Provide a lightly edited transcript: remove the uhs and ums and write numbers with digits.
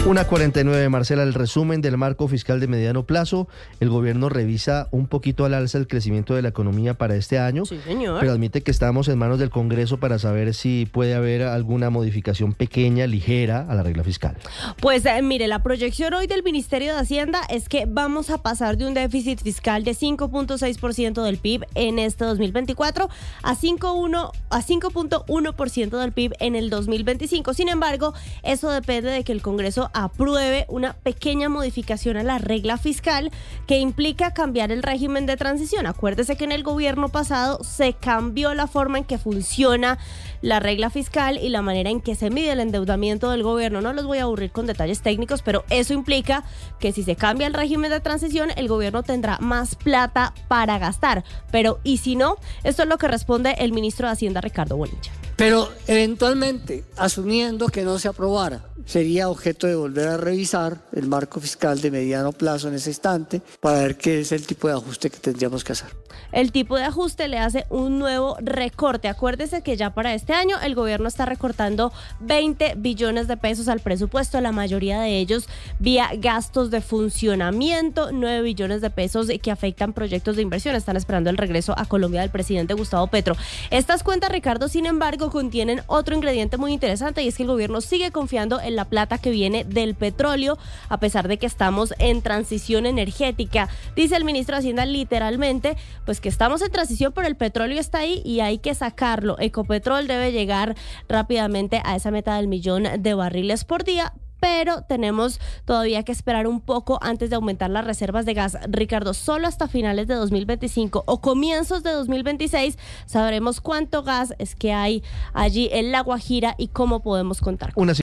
1:49, Marcela, el resumen del marco fiscal de mediano plazo. El gobierno revisa un poquito al alza el crecimiento de la economía para este año, Sí, señor. pero admite que estamos en manos del Congreso para saber si puede haber alguna modificación pequeña, ligera a la regla fiscal. Pues mire, la proyección hoy del Ministerio de Hacienda es que vamos a pasar de un déficit fiscal de 5.6% del PIB en este 2024 a 5.1% del PIB en el 2025. Sin embargo, eso depende de que el Congreso apruebe una pequeña modificación a la regla fiscal que implica cambiar el régimen de transición. Acuérdese que en el gobierno pasado se cambió la forma en que funciona la regla fiscal y la manera en que se mide el endeudamiento del gobierno. No los voy a aburrir con detalles técnicos, pero eso implica que si se cambia el régimen de transición, el gobierno tendrá más plata para gastar. Pero, ¿y si no? Esto es lo que responde el ministro de Hacienda, Ricardo Bonilla. Pero eventualmente, asumiendo que no se aprobara, sería objeto de volver a revisar el marco fiscal de mediano plazo en ese instante para ver qué es el tipo de ajuste que tendríamos que hacer. El tipo de ajuste le hace un nuevo recorte. Acuérdese que ya para este año el gobierno está recortando 20 billones de pesos al presupuesto, la mayoría de ellos vía gastos de funcionamiento, 9 billones de pesos que afectan proyectos de inversión. Están esperando el regreso a Colombia del presidente Gustavo Petro. Estas cuentas, Ricardo, sin embargo, contienen otro ingrediente muy interesante y es que el gobierno sigue confiando en la plata que viene del petróleo, a pesar de que estamos en transición energética. Dice el ministro de Hacienda literalmente, pues que estamos en transición, pero el petróleo está ahí y hay que sacarlo. Ecopetrol debe llegar rápidamente a esa meta del 1.000.000 de barriles por día, pero tenemos todavía que esperar un poco antes de aumentar las reservas de gas. Ricardo, solo hasta finales de 2025 o comienzos de 2026 sabremos cuánto gas es que hay allí en La Guajira y cómo podemos contar con él.